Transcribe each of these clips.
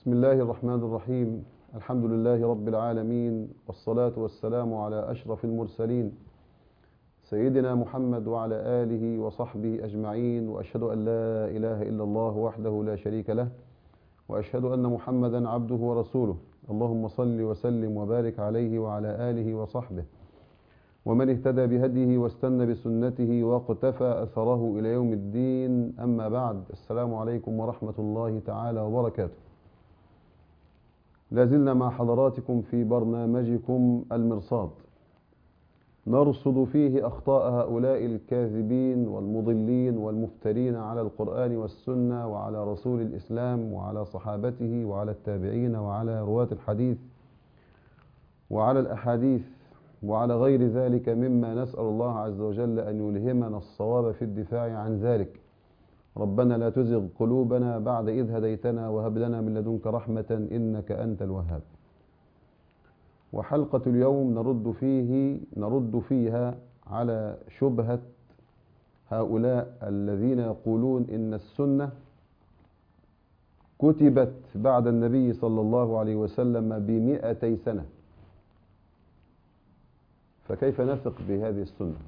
بسم الله الرحمن الرحيم. الحمد لله رب العالمين، والصلاة والسلام على أشرف المرسلين سيدنا محمد وعلى آله وصحبه أجمعين، وأشهد أن لا إله إلا الله وحده لا شريك له، وأشهد أن محمدا عبده ورسوله. اللهم صل وسلم وبارك عليه وعلى آله وصحبه ومن اهتدى بهديه واستنى بسنته واقتفى أثره إلى يوم الدين. أما بعد، السلام عليكم ورحمة الله تعالى وبركاته. لازلنا مع حضراتكم في برنامجكم المرصاد، نرصد فيه أخطاء هؤلاء الكاذبين والمضلين والمفترين على القرآن والسنة وعلى رسول الإسلام وعلى صحابته وعلى التابعين وعلى رواة الحديث وعلى الأحاديث وعلى غير ذلك مما نسأل الله عز وجل أن يلهمنا الصواب في الدفاع عن ذلك. ربنا لا تزغ قلوبنا بعد إذ هديتنا وهب لنا من لدنك رحمة إنك أنت الوهاب. وحلقة اليوم نرد فيها على شبهة هؤلاء الذين يقولون إن السنة كتبت بعد النبي صلى الله عليه وسلم ب200 سنة، فكيف نثق بهذه السنة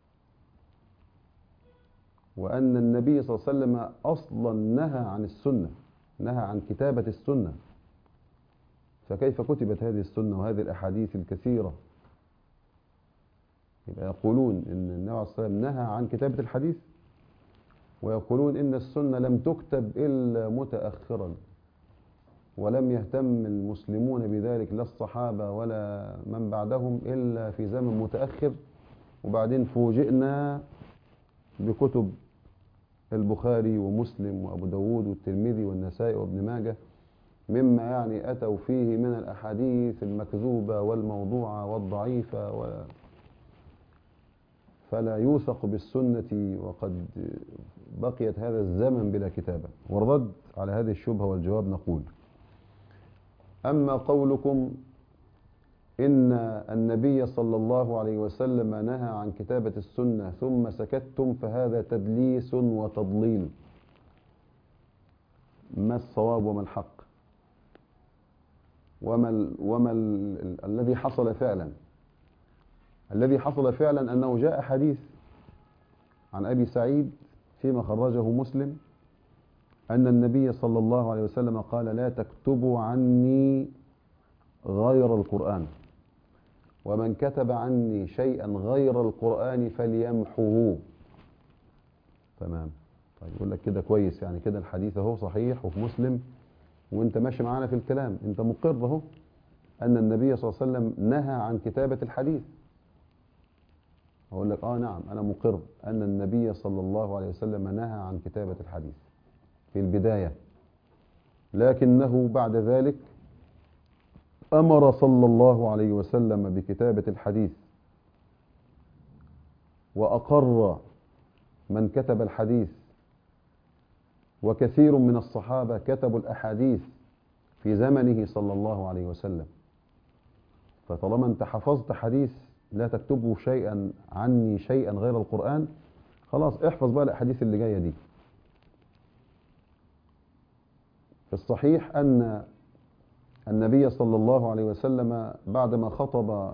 وأن النبي صلى الله عليه وسلم أصلا نهى عن السنة، نهى عن كتابة السنة، فكيف كتبت هذه السنة وهذه الأحاديث الكثيرة؟ يبقى يقولون إن النبي عليه الصلاة والسلام نهى عن كتابة الحديث، ويقولون إن السنة لم تكتب إلا متأخرا، ولم يهتم المسلمون بذلك لا الصحابة ولا من بعدهم إلا في زمن متأخر، وبعدين فوجئنا بكتب البخاري ومسلم وأبو داود والترمذي والنسائي وابن ماجه مما يعني أتوا فيه من الأحاديث المكذوبة والموضوعة والضعيفة فلا يوثق بالسنة، وقد بقيت هذا الزمن بلا كتابة. والرد على هذه الشبهة والجواب نقول: أما قولكم إن النبي صلى الله عليه وسلم نهى عن كتابة السنة ثم سكتتم، فهذا تدليس وتضليل. ما الصواب وما الحق الذي حصل فعلا؟ الذي حصل فعلا أنه جاء حديث عن أبي سعيد فيما خرجه مسلم أن النبي صلى الله عليه وسلم قال: لا تكتبوا عني غير القرآن، ومن كتب عني شيئا غير القرآن فليمحوه. تمام. طيب يقول لك كده كويس، يعني كده الحديث اهو صحيح وفي مسلم وانت ماشي معانا في الكلام، انت مقر اهو ان النبي صلى الله عليه وسلم نهى عن كتابة الحديث. اقول لك نعم، انا مقر ان النبي صلى الله عليه وسلم نهى عن كتابة الحديث في البداية، لكنه بعد ذلك أمر صلى الله عليه وسلم بكتابة الحديث، وأقر من كتب الحديث، وكثير من الصحابة كتبوا الأحاديث في زمنه صلى الله عليه وسلم. فطالما أنت حفظت حديث لا تكتبه شيئا عني شيئا غير القرآن، خلاص احفظ بقى الأحاديث اللي جاية دي. في الصحيح أن النبي صلى الله عليه وسلم بعدما خطب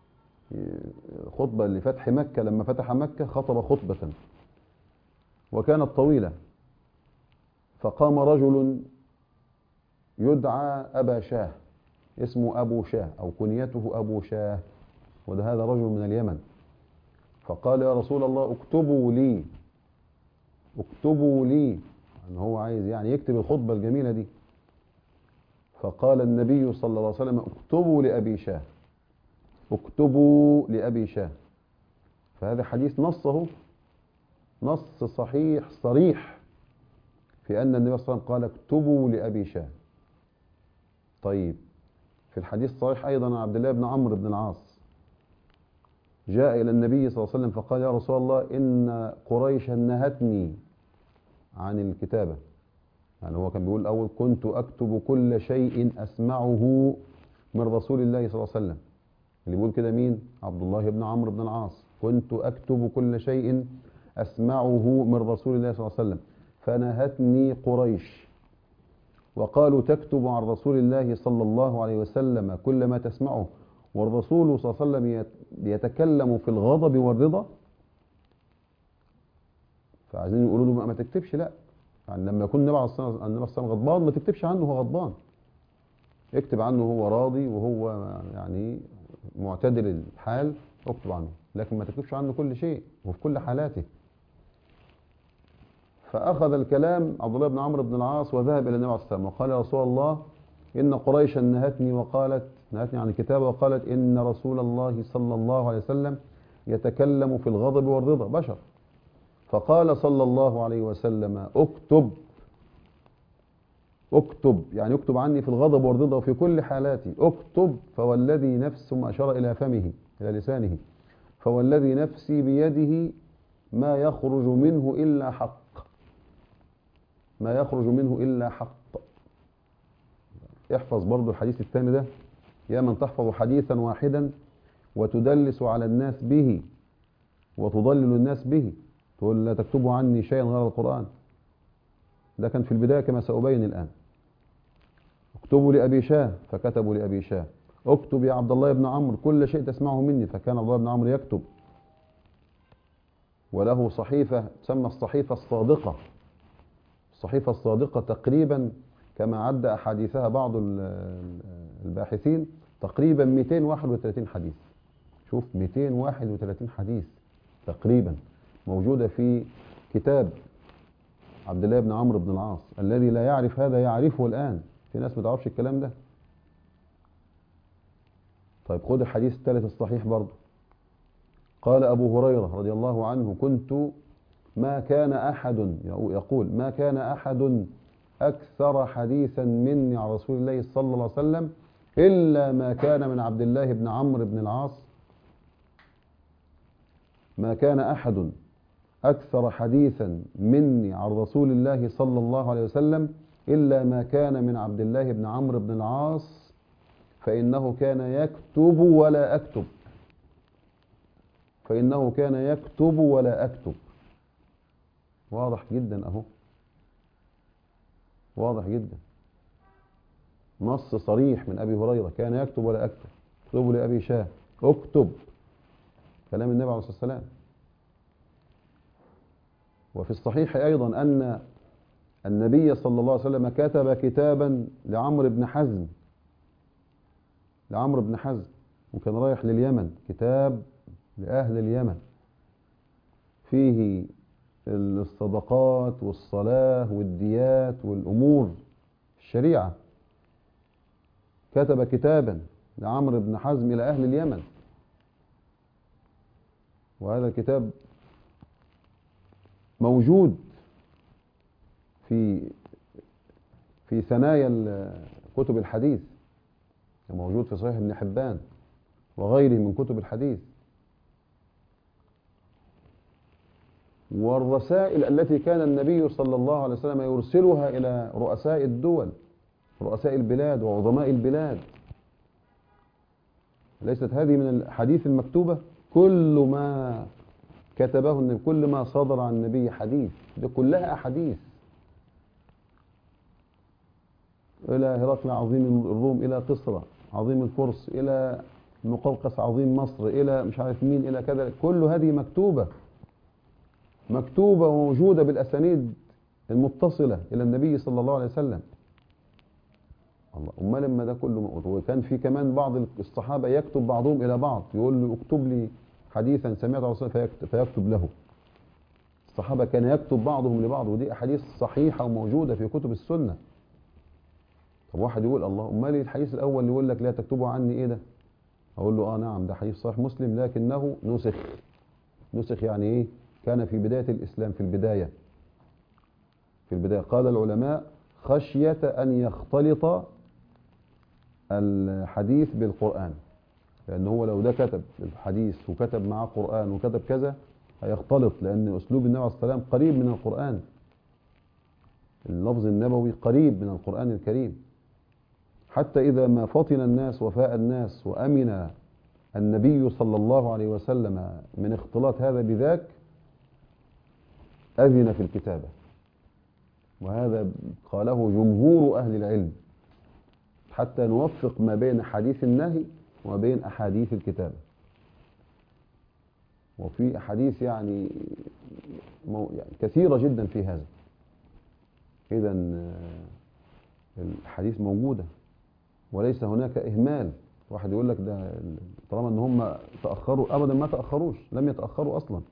خطبة لفتح مكة، لما فتح مكة خطب خطبة وكانت طويلة، فقام رجل يدعى أبا شاه، اسمه أبو شاه أو كنيته أبو شاه، هذا رجل من اليمن، فقال: يا رسول الله اكتبوا لي، اكتبوا لي، يعني هو عايز يعني يكتب الخطبة الجميلة دي. فقال النبي صلى الله عليه وسلم: اكتبوا لأبي شاه، اكتبوا لأبي شاه. فهذا حديث نصه نص صحيح صريح في أن النبي صلى الله عليه وسلم قال: اكتبوا لأبي شاه. طيب، في الحديث الصحيح أيضا عن عبد الله بن عمرو بن العاص، جاء إلى النبي صلى الله عليه وسلم فقال: يا رسول الله إن قريشا نهتني عن الكتابة. يعني هو كان بيقول الأول: كنت أكتب كل شيء أسمعه من رسول الله صلى الله عليه وسلم. اللي بيقول كده مين؟ عبد الله بن عمرو بن العاص. كنت أكتب كل شيء أسمعه من رسول الله صلى الله عليه وسلم، فنهتني قريش. وقالوا تكتب عن رسول الله صلى الله عليه وسلم كل ما تسمعه، والرسول صلى الله عليه وسلم يتكلم في الغضب والرضا. فعايزين يقولوا له ما تكتبش، لا، يعني لما يكون النبي عليه الصلاه والسلام غضبان ما تكتبش عنه هو غضبان، اكتب عنه هو راضي وهو يعني معتدل الحال، اكتب عنه، لكن ما تكتبش عنه كل شيء وفي كل حالاته. فأخذ الكلام عبد الله بن عمرو بن العاص وذهب إلى النبي عليه الصلاة والسلام وقال: يا رسول الله، إن قريشا نهتني عن الكتابة وقالت إن رسول الله صلى الله عليه وسلم يتكلم في الغضب والرضا، بشر. فقال صلى الله عليه وسلم: اكتب، اكتب، يعني اكتب عني في الغضب والرضا وفي كل حالاتي، اكتب، فوالذي نفس، ثم أشار إلى فمه إلى لسانه، فوالذي نفسي بيده ما يخرج منه إلا حق، ما يخرج منه إلا حق. احفظ برضو الحديث الثاني ده: يا من تحفظ حديثا واحدا وتدلس على الناس به وتضلل الناس به، تقول لا تكتبوا عني شيئا غير القرآن. ده كان في البداية كما سأبين الآن. اكتبوا لأبي شاه، فكتبوا لأبي شاه. اكتب يا عبد الله بن عمرو كل شيء تسمعه مني، فكان عبد الله بن عمرو يكتب، وله صحيفة تسمى الصحيفة الصادقة. الصحيفة الصادقة تقريبا كما عد أحاديثها بعض الباحثين تقريبا 231 حديث. شوف، 231 حديث تقريبا موجودة في كتاب عبد الله بن عمرو بن العاص. الذي لا يعرف هذا يعرفه الآن، في ناس ما تعرفش الكلام ده. طيب خد الحديث الثالث الصحيح برضه. قال أبو هريرة رضي الله عنه: ما كان أحد، يقول: ما كان أحد أكثر حديثا مني عن رسول الله صلى الله عليه وسلم إلا ما كان من عبد الله بن عمرو بن العاص. ما كان أحد أكثر حديثا مني عن رسول الله صلى الله عليه وسلم إلا ما كان من عبد الله بن عمرو بن العاص، فإنه كان يكتب ولا أكتب، فإنه كان يكتب ولا أكتب. واضح جدا أهو، واضح جدا، نص صريح من أبي هريرة: كان يكتب ولا أكتب. اكتبوا لأبي شاه، اكتب، كلام النبي عليه الصلاة والسلام. وفي الصحيح أيضا أن النبي صلى الله عليه وسلم كتب كتابا لعمرو بن حزم، لعمرو بن حزم، وكان رايح لليمن، كتاب لأهل اليمن فيه الصدقات والصلاة والديات والأمور الشريعة. كتب كتابا لعمرو بن حزم إلى أهل اليمن، وهذا الكتاب موجود في ثنايا كتب الحديث، موجود في صحيح ابن حبان وغيره من كتب الحديث. والرسائل التي كان النبي صلى الله عليه وسلم يرسلها إلى رؤساء الدول، رؤساء البلاد وعظماء البلاد، ليست هذه من الحديث المكتوبة؟ كل ما كتبه النبي، كل ما صدر عن النبي حديث، دي كلها أحاديث. إلى هرقل عظيم الروم، إلى قسرى عظيم الفرس، إلى مقوقس عظيم مصر، إلى مش عارف مين، إلى كذا، كل هذه مكتوبة، مكتوبة وموجودة بالأسانيد المتصلة إلى النبي صلى الله عليه وسلم. الله، أمال لما ده كله موجود. وكان في كمان بعض الصحابة يكتب بعضهم إلى بعض، يقول له: اكتب لي حديثا سمعت عن رسول الله، فيكتب له. الصحابة كان يكتب بعضهم لبعض، ودي أحاديث صحيحة وموجودة في كتب السنة. طب واحد يقول: الله، أمال الحديث الأول اللي يقول لك لا تكتبوا عني إيه ده؟ أقول له: نعم، ده حديث صحيح مسلم، لكنه نسخ. نسخ يعني إيه؟ كان في بداية الإسلام، في البداية قال العلماء: خشية أن يختلط الحديث بالقرآن، لأن هو لو ده كتب الحديث وكتب معاه قرآن وكتب كذا هيختلط، لأن أسلوب النبي عليه الصلاة والسلام قريب من القرآن، اللفظ النبوي قريب من القرآن الكريم. حتى إذا ما فطن الناس وفاء الناس وأمن النبي صلى الله عليه وسلم من اختلاط هذا بذاك، أذن في الكتابة، وهذا قاله جمهور أهل العلم، حتى نوفق ما بين حديث النهي وبين أحاديث الكتابة. وفي أحاديث يعني كثيرة جدا في هذا. إذا الحديث موجودة وليس هناك إهمال. واحد يقول لك ده طالما ان هم تأخروا، أبدا ما تأخروش، لم يتأخروا أصلا.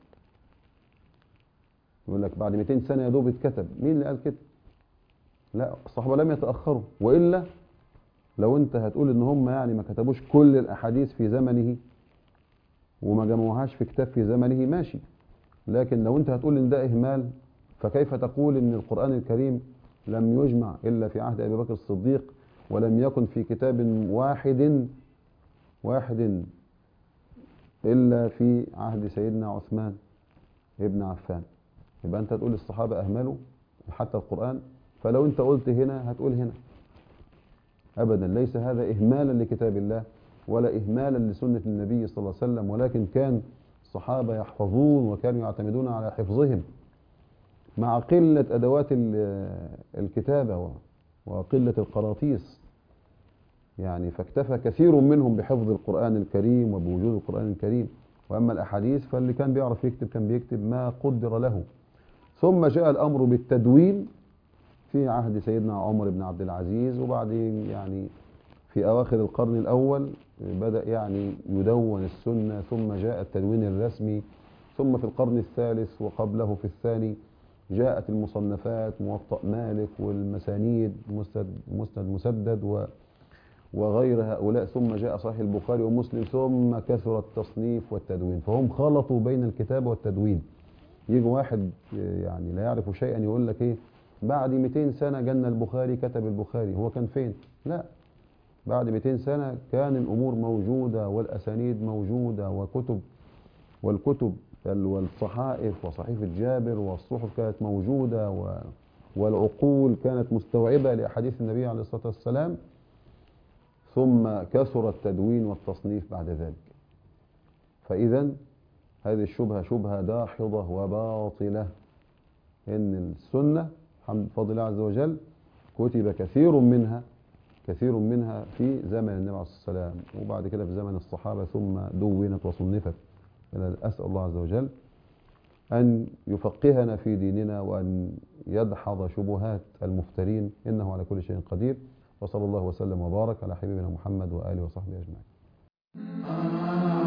يقول لك بعد 200 سنة يا دوب اتكتب، مين اللي قال كده؟ لا، الصحابة لم يتأخروا، وإلا لو انت هتقول ان هم يعني ما كتبوش كل الأحاديث في زمنه وما جمعوهاش في كتاب في زمنه، ماشي. لكن لو انت هتقول ان ده إهمال، فكيف تقول ان القرآن الكريم لم يجمع إلا في عهد أبي بكر الصديق، ولم يكن في كتاب واحد إلا في عهد سيدنا عثمان ابن عفان؟ يبقى أنت تقول الصحابة أهملوا حتى القرآن، فلو أنت قلت هنا هتقول هنا. أبدا، ليس هذا إهمالا لكتاب الله ولا إهمالا لسنة النبي صلى الله عليه وسلم، ولكن كان الصحابة يحفظون وكانوا يعتمدون على حفظهم مع قلة أدوات الكتابة وقلة القراطيس يعني. فاكتفى كثير منهم بحفظ القرآن الكريم وبوجود القرآن الكريم. وأما الأحاديث فاللي كان بيعرف يكتب كان بيكتب ما قدر له. ثم جاء الأمر بالتدوين في عهد سيدنا عمر بن عبد العزيز، وبعدين يعني في أواخر القرن الأول بدأ يعني يدون السنة، ثم جاء التدوين الرسمي. ثم في القرن الثالث وقبله في الثاني جاءت المصنفات، موطأ مالك والمسانيد، مسند مسدد وغير هؤلاء. ثم جاء صحيح البخاري ومسلم، ثم كثر التصنيف والتدوين. فهم خلطوا بين الكتابة والتدوين. يجي واحد يعني لا يعرف شيئا يقول لك ايه، بعد 200 سنة جالنا البخاري كتب البخاري. هو كان فين؟ لا، بعد 200 سنة كان الأمور موجودة والأسانيد موجودة والكتب والصحائف وصحيفة جابر والصحف كانت موجودة والعقول كانت مستوعبة لأحاديث النبي عليه الصلاة والسلام. ثم كثر التدوين والتصنيف بعد ذلك. فإذا هذه الشبهة شبهة داحضة وباطلة، إن السنة بفضل الله عز وجل كتب كثير منها في زمن النبي عليه الصلاة والسلام، وبعد كده في زمن الصحابة، ثم دونت وصنفت. أسأل الله عز وجل أن يفقهنا في ديننا وأن يدحض شبهات المفترين، إنه على كل شيء قدير. وصلى الله وسلم وبارك على حبيبنا محمد وآله وصحبه أجمعين.